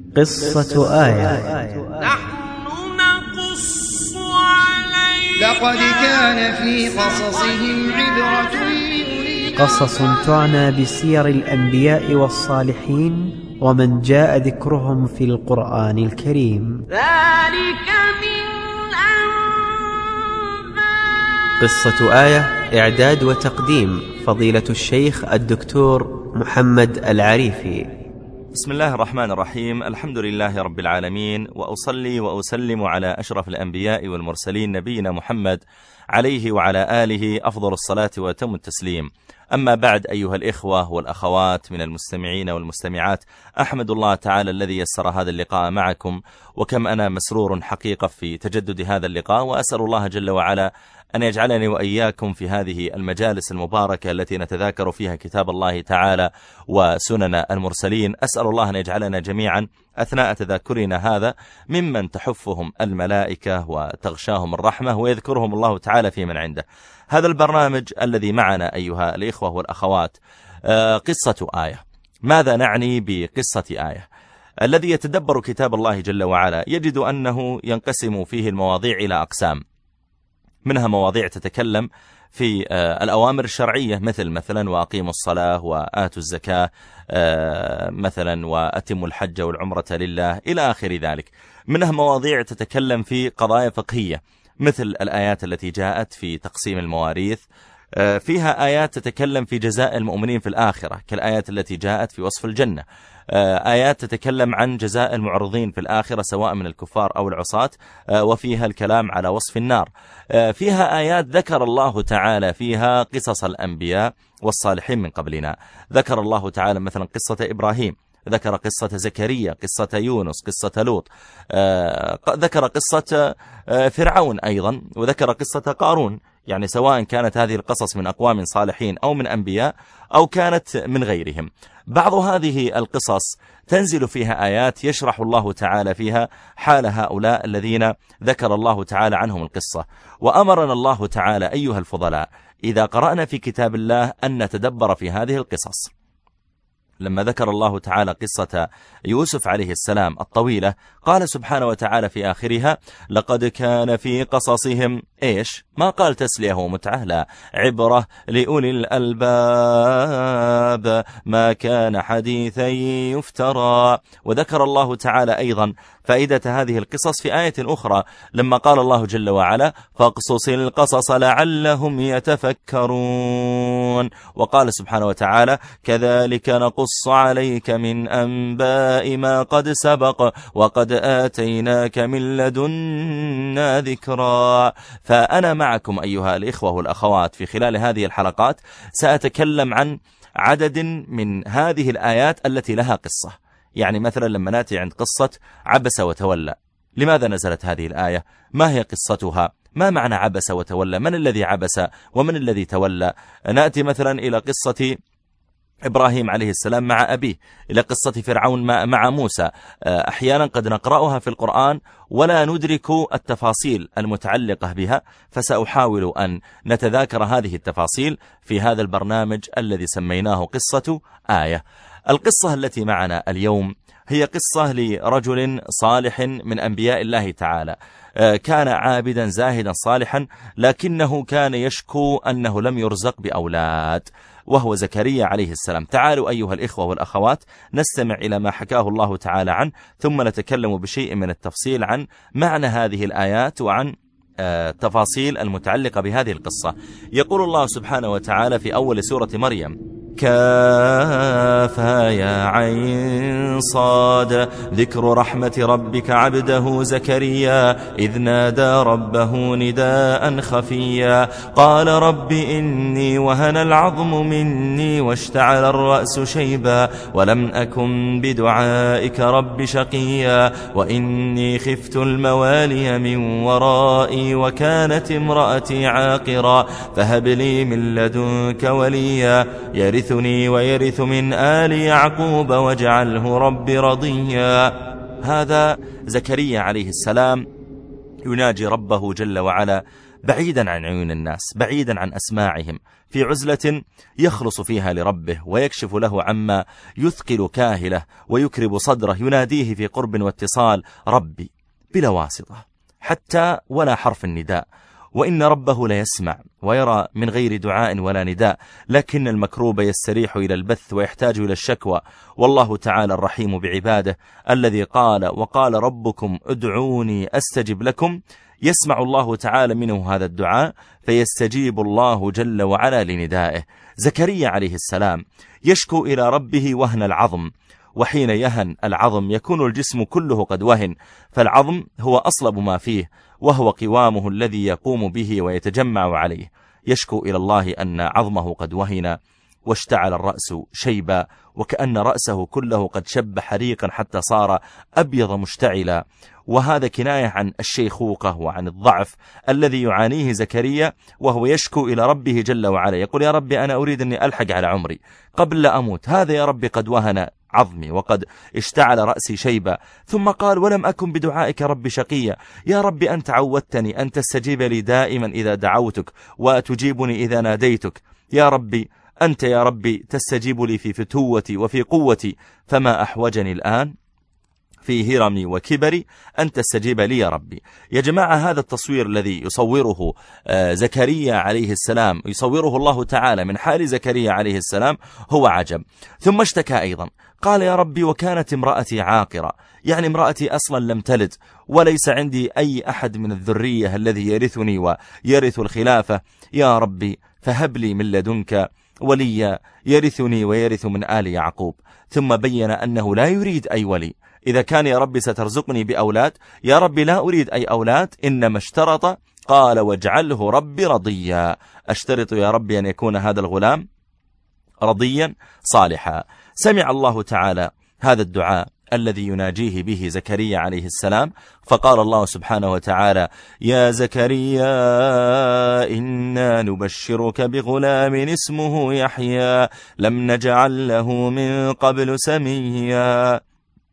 قصة آية. نحن نقص عليك لقد كان في قصصهم عبرة لأولي قصص تعنى بسير الأنبياء والصالحين ومن جاء ذكرهم في القرآن الكريم. ذلك من أنباء. قصة آية إعداد وتقديم فضيلة الشيخ الدكتور محمد العريفي. بسم الله الرحمن الرحيم. الحمد لله رب العالمين، وأصلي وأسلم على أشرف الأنبياء والمرسلين نبينا محمد عليه وعلى آله أفضل الصلاة وأتم التسليم. أما بعد، أيها الإخوة والأخوات من المستمعين والمستمعات، أحمد الله تعالى الذي يسر هذا اللقاء معكم، وكم أنا مسرور حقيقة في تجدد هذا اللقاء، وأسأل الله جل وعلا أن يجعلني وإياكم في هذه المجالس المباركة التي نتذاكر فيها كتاب الله تعالى وسنن المرسلين. أسأل الله أن يجعلنا جميعا أثناء تذاكرنا هذا ممن تحفهم الملائكة وتغشاهم الرحمة ويذكرهم الله تعالى في من عنده. هذا البرنامج الذي معنا أيها الإخوة والأخوات قصة آية. ماذا نعني بقصة آية؟ الذي يتدبر كتاب الله جل وعلا يجد أنه ينقسم فيه المواضيع إلى أقسام، منها مواضيع تتكلم في الأوامر الشرعية مثلا وأقيموا الصلاة وآتوا الزكاة مثلا وأتموا الحج والعمرة لله إلى آخر ذلك. منها مواضيع تتكلم في قضايا فقهية مثل الآيات التي جاءت في تقسيم المواريث، فيها آيات تتكلم في جزاء المؤمنين في الآخرة كالآيات التي جاءت في وصف الجنة، آيات تتكلم عن جزاء المعرضين في الآخرة سواء من الكفار أو العصاة، وفيها الكلام على وصف النار. فيها آيات ذكر الله تعالى فيها قصص الأنبياء والصالحين من قبلنا. ذكر الله تعالى مثلا قصة إبراهيم، ذكر قصة زكريا، قصة يونس، قصة لوط، ذكر قصة فرعون أيضا، وذكر قصة قارون. يعني سواء كانت هذه القصص من أقوام صالحين أو من أنبياء أو كانت من غيرهم. بعض هذه القصص تنزل فيها آيات يشرح الله تعالى فيها حال هؤلاء الذين ذكر الله تعالى عنهم القصة. وأمرنا الله تعالى أيها الفضلاء إذا قرأنا في كتاب الله أن نتدبر في هذه القصص. لما ذكر الله تعالى قصة يوسف عليه السلام الطويلة، قال سبحانه وتعالى في آخرها: لقد كان في قصصهم إيش؟ ما قال تسلية ومتعة، لا، عبرة لأولي الألباب ما كان حديثا يفترى. وذكر الله تعالى أيضا فائدة هذه القصص في آية أخرى لما قال الله جل وعلا: فاقصص القصص لعلهم يتفكرون. وقال سبحانه وتعالى: كذلك نقص عليك من أنباء ما قد سبق وقد آتيناك من لدنا ذكرا. فأنا معكم أيها الإخوة والأخوات في خلال هذه الحلقات سأتكلم عن عدد من هذه الآيات التي لها قصة. يعني مثلا لما نأتي عند قصة عبس وتولى، لماذا نزلت هذه الآية؟ ما هي قصتها؟ ما معنى عبس وتولى؟ من الذي عبس ومن الذي تولى؟ نأتي مثلا إلى قصة إبراهيم عليه السلام مع أبيه، إلى قصة فرعون مع موسى. أحيانا قد نقرأها في القرآن ولا ندرك التفاصيل المتعلقة بها، فسأحاول أن نتذاكر هذه التفاصيل في هذا البرنامج الذي سميناه قصة آية. القصة التي معنا اليوم هي قصة لرجل صالح من أنبياء الله تعالى، كان عابدا زاهدا صالحا، لكنه كان يشكو أنه لم يرزق بأولاد، وهو زكريا عليه السلام. تعالوا أيها الإخوة والأخوات نستمع إلى ما حكاه الله تعالى عنه، ثم نتكلم بشيء من التفصيل عن معنى هذه الآيات وعن تفاصيل المتعلقة بهذه القصة. يقول الله سبحانه وتعالى في أول سورة مريم: كافها يا عين صاد ذكر رحمة ربك عبده زكريا إذ نادى ربه نداء خفيا قال رب إني وهن العظم مني واشتعل الرأس شيبا ولم أكن بدعائك رب شقيا وإني خفت الموالي من ورائي وكانت امرأتي عاقرا فهب لي من لدنك وليا يرثني ويرث من آل يعقوب واجعله رب رضيا. هذا زكريا عليه السلام يناجي ربه جل وعلا بعيدا عن عيون الناس، بعيدا عن أسماعهم، في عزلة يخلص فيها لربه ويكشف له عما يثقل كاهله ويكرب صدره، يناديه في قرب واتصال ربي بلا واسطة حتى ولا حرف النداء، وإن ربه ليسمع ويرى من غير دعاء ولا نداء، لكن المكروب يستريح إلى البث ويحتاج إلى الشكوى. والله تعالى الرحيم بعباده الذي قال وقال ربكم ادعوني أستجب لكم، يسمع الله تعالى منه هذا الدعاء فيستجيب الله جل وعلا لندائه. زكريا عليه السلام يشكو إلى ربه وهن العظم، وحين يهن العظم يكون الجسم كله قد وهن، فالعظم هو أصلب ما فيه وهو قوامه الذي يقوم به ويتجمع عليه. يشكو إلى الله أن عظمه قد وهن واشتعل الرأس شيبا، وكأن رأسه كله قد شب حريقا حتى صار أبيض مشتعلا، وهذا كناية عن الشيخوخة وعن الضعف الذي يعانيه زكريا، وهو يشكو إلى ربه جل وعلا يقول يا ربي أنا أريد أني ألحق على عمري قبل لا أموت، هذا يا ربي قد وهن عظمي وقد اشتعل رأسي شيبا. ثم قال ولم أكن بدعائك ربي شقيا، يا ربي أنت عودتني أن تستجيب لي دائما إذا دعوتك وتجيبني إذا ناديتك، يا ربي أنت يا ربي تستجيب لي في فتوتي وفي قوتي، فما أحوجني الآن في هرمي وكبري أن تستجيب لي يا ربي. يا جماعة هذا التصوير الذي يصوره زكريا عليه السلام، يصوره الله تعالى من حال زكريا عليه السلام هو عجب. ثم اشتكى أيضا قال يا ربي وكانت امرأتي عاقرة، يعني امرأتي أصلا لم تلد وليس عندي أي أحد من الذرية الذي يرثني ويرث الخلافة، يا ربي فهب لي من لدنك وليا يرثني ويرث من آل يعقوب. ثم بين أنه لا يريد أي ولي، إذا كان يا ربي سترزقني بأولاد، يا ربي لا أريد أي أولاد، إنما اشترط قال واجعله ربي رضيا، أشترط يا ربي أن يكون هذا الغلام رضيا صالحا. سمع الله تعالى هذا الدعاء الذي يناجيه به زكريا عليه السلام، فقال الله سبحانه وتعالى يا زكريا إنا نبشرك بغلام اسمه يحيى لم نجعل له من قبل سميا.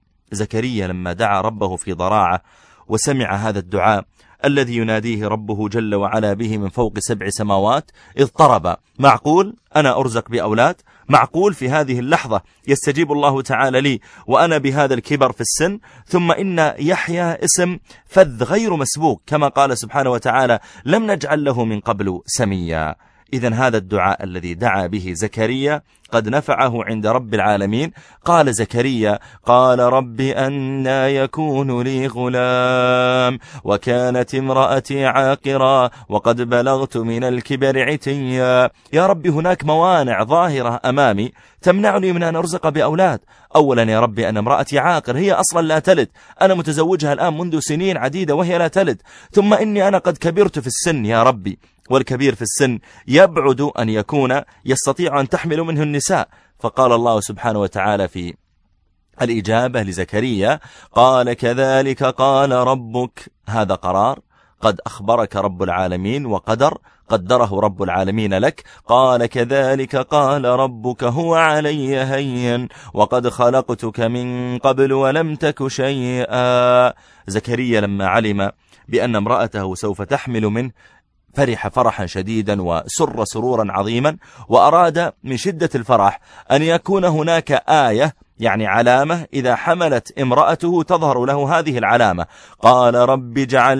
زكريا لما دعا ربه في ضراعة وسمع هذا الدعاء الذي يناديه ربه جل وعلا به من فوق 7 سماوات اضطرب. معقول أنا أرزق بأولاد؟ معقول في هذه اللحظة يستجيب الله تعالى لي وأنا بهذا الكبر في السن؟ ثم إن يحيى اسم فذ غير مسبوق، كما قال سبحانه وتعالى لم نجعل له من قبل سميا. إذن هذا الدعاء الذي دعا به زكريا قد نفعه عند رب العالمين. قال زكريا قال رب أنى يكون لي غلام وكانت امرأتي عاقرا وقد بلغت من الكبر عتيا. يا رب هناك موانع ظاهرة أمامي تمنعني من أن أرزق بأولاد. أولا يا ربي أن امرأتي عاقر، هي أصلا لا تلد، أنا متزوجها الآن منذ سنين عديدة وهي لا تلد. ثم إني أنا قد كبرت في السن يا ربي، والكبير في السن يبعد أن يكون يستطيع أن تحمل منه النساء. فقال الله سبحانه وتعالى في الإجابة لزكريا قال كذلك قال ربك، هذا قرار قد أخبرك رب العالمين وقدر قدره رب العالمين لك. قال كذلك قال ربك هو علي هين وقد خلقتك من قبل ولم تك شيئا. زكريا لما علم بأن امرأته سوف تحمل منه فرح فرحا شديدا وسر سرورا عظيما، وأراد من شدة الفرح أن يكون هناك آية، يعني علامة إذا حملت امرأته تظهر له هذه العلامة. قال رب اجعل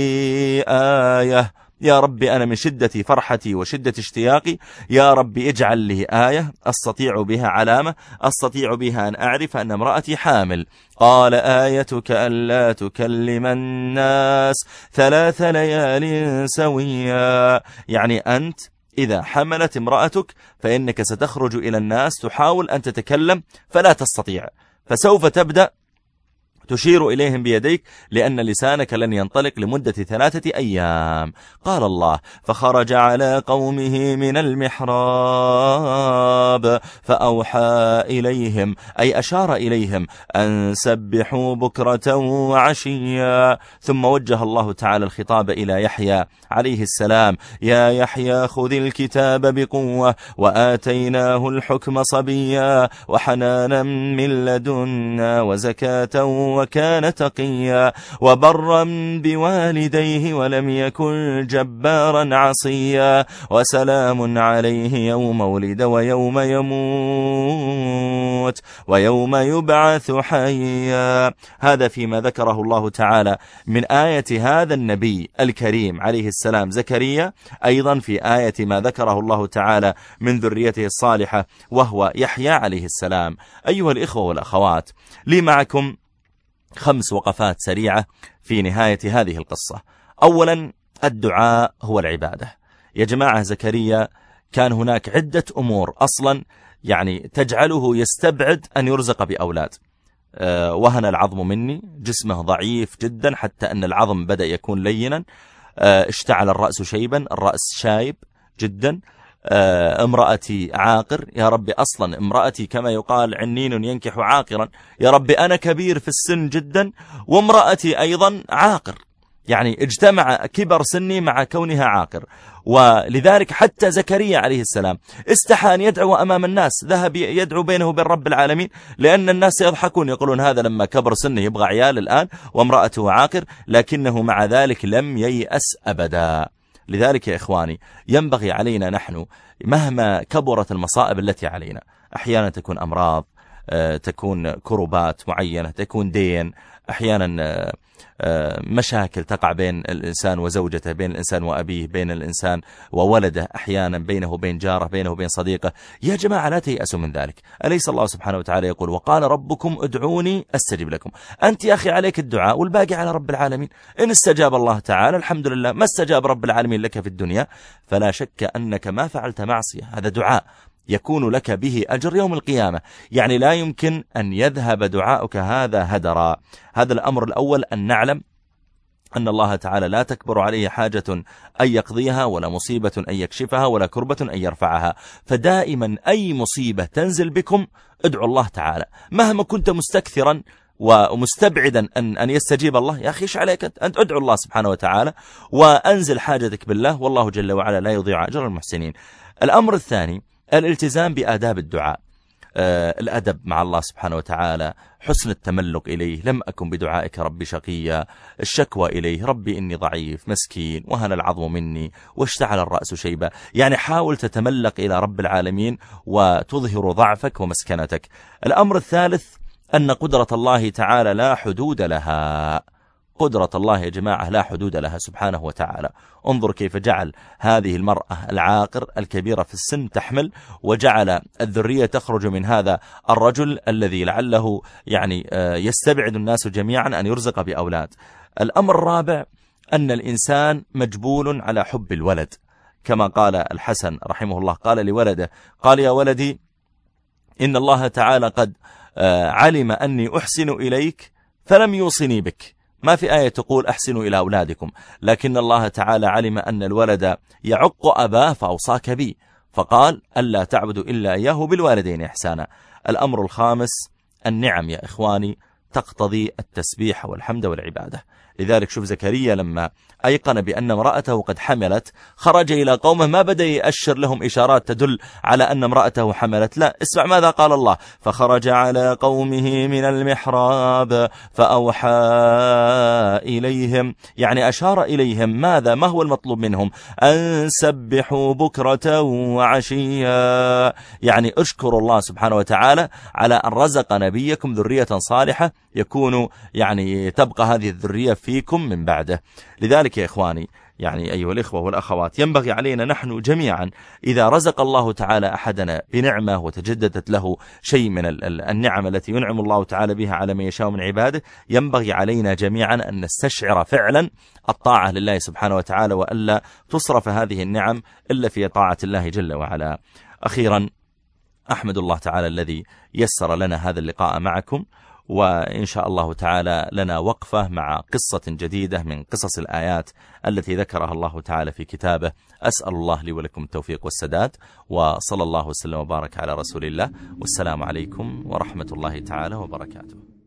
لي آية، يا ربي أنا من شدة فرحتي وشدة اشتياقي يا ربي اجعل لي آية أستطيع بها، علامة أستطيع بها أن أعرف أن امرأتي حامل. قال آيتك ألا تكلم الناس 3 ليال سويا، يعني أنت إذا حملت امرأتك فإنك ستخرج إلى الناس تحاول أن تتكلم فلا تستطيع، فسوف تبدأ تشير إليهم بيديك لأن لسانك لن ينطلق لمدة 3 أيام. قال الله فخرج على قومه من المحراب فأوحى إليهم، أي أشار إليهم أن سبحوا بكرة وعشيا. ثم وجه الله تعالى الخطاب إلى يحيى عليه السلام يا يحيى خذ الكتاب بقوة وآتيناه الحكم صبيا وحنانا من لدنا وزكاة وكان تقيا وبرا بوالديه ولم يكن جبارا عصيا وسلام عليه يوم ولد ويوم يموت ويوم يبعث حيا. هذا فيما ذكره الله تعالى من آية هذا النبي الكريم عليه السلام زكريا. أيضا في آية ما ذكره الله تعالى من ذريته الصالحة وهو يحيى عليه السلام. أيها الإخوة والأخوات، لي معكم 5 وقفات سريعة في نهاية هذه القصة. أولا، الدعاء هو العبادة. يا جماعة، زكريا كان هناك عدة أمور أصلا يعني تجعله يستبعد أن يرزق بأولاد. وهن العظم مني، جسمه ضعيف جدا حتى أن العظم بدأ يكون لينا. اشتعل الرأس شيبا، الرأس شايب جدا. امرأتي عاقر، يا رب أصلا امرأتي كما يقال عنين ينكح عاقرا، يا رب أنا كبير في السن جدا وامرأتي أيضا عاقر، يعني اجتمع كبر سني مع كونها عاقر. ولذلك حتى زكريا عليه السلام استحى أن يدعو أمام الناس، ذهب يدعو بينه وبين رب العالمين، لأن الناس يضحكون يقولون هذا لما كبر سنه يبغى عيال الآن وامرأته عاقر، لكنه مع ذلك لم ييأس أبدا. لذلك يا إخواني ينبغي علينا نحن مهما كبرت المصائب التي علينا، أحيانا تكون أمراض، تكون كربات معينة، تكون دين، أحيانا مشاكل تقع بين الإنسان وزوجته، بين الإنسان وأبيه، بين الإنسان وولده، أحيانا بينه وبين جاره، بينه وبين صديقه. يا جماعة لا تيأسوا من ذلك. أليس الله سبحانه وتعالى يقول وقال ربكم ادعوني أستجب لكم؟ أنت يا أخي عليك الدعاء والباقي على رب العالمين. إن استجاب الله تعالى الحمد لله، ما استجاب رب العالمين لك في الدنيا فلا شك أنك ما فعلت معصية، هذا دعاء يكون لك به أجر يوم القيامة. يعني لا يمكن أن يذهب دعاؤك هذا هدرا. هذا الأمر الأول، أن نعلم أن الله تعالى لا تكبر عليه حاجة أن يقضيها، ولا مصيبة أن يكشفها، ولا كربة أن يرفعها. فدائما أي مصيبة تنزل بكم ادعوا الله تعالى، مهما كنت مستكثرا ومستبعدا أن يستجيب الله، يا أخي إيش عليك أنت ادعو الله سبحانه وتعالى وأنزل حاجتك بالله، والله جل وعلا لا يضيع أجر المحسنين. الأمر الثاني، الالتزام بآداب الدعاء، الأدب مع الله سبحانه وتعالى، حسن التملق إليه، لم أكن بدعائك ربي شقيا، الشكوى إليه ربي إني ضعيف مسكين وهن العظم مني واشتعل الرأس شيبا. يعني حاول تتملق إلى رب العالمين وتظهر ضعفك ومسكنتك. الأمر الثالث، أن قدرة الله تعالى لا حدود لها. قدرة الله يا جماعة لا حدود لها سبحانه وتعالى. انظر كيف جعل هذه المرأة العاقر الكبيرة في السن تحمل، وجعل الذرية تخرج من هذا الرجل الذي لعله يعني يستبعد الناس جميعا أن يرزق بأولاد. الأمر الرابع، أن الإنسان مجبول على حب الولد، كما قال الحسن رحمه الله، قال لولده، قال يا ولدي إن الله تعالى قد علم أني أحسن إليك فلم يوصني بك. ما في آية تقول أحسنوا إلى أولادكم، لكن الله تعالى علم أن الولد يعق أباه فأوصاك بي، فقال ألا تعبدوا إلا إياه بالوالدين إحسانا. الأمر الخامس، النعم يا إخواني تقتضي التسبيح والحمد والعبادة. لذلك شوف زكريا لما أيقن بأن امرأته قد حملت خرج إلى قومه، ما بدأ يأشر لهم إشارات تدل على أن امرأته حملت، لا، اسمع ماذا قال الله، فخرج على قومه من المحراب فأوحى إليهم، يعني أشار إليهم ماذا؟ ما هو المطلوب منهم؟ أن سبحوا بكرة وعشيا، يعني اشكروا الله سبحانه وتعالى على أن رزق نبيكم ذرية صالحة يكون يعني تبقى هذه الذرية فيكم من بعده. لذلك يا إخواني يعني أيها الإخوة والأخوات ينبغي علينا نحن جميعا إذا رزق الله تعالى أحدنا بنعمة وتجددت له شيء من النعم التي ينعم الله تعالى بها على من يشاء من عباده، ينبغي علينا جميعا أن نستشعر فعلا الطاعة لله سبحانه وتعالى، وألا تصرف هذه النعم إلا في طاعة الله جل وعلا. أخيرا أحمد الله تعالى الذي يسر لنا هذا اللقاء معكم، وإن شاء الله تعالى لنا وقفة مع قصة جديدة من قصص الآيات التي ذكرها الله تعالى في كتابه. أسأل الله لي ولكم التوفيق والسداد، وصلى الله وسلم وبارك على رسول الله، والسلام عليكم ورحمة الله تعالى وبركاته.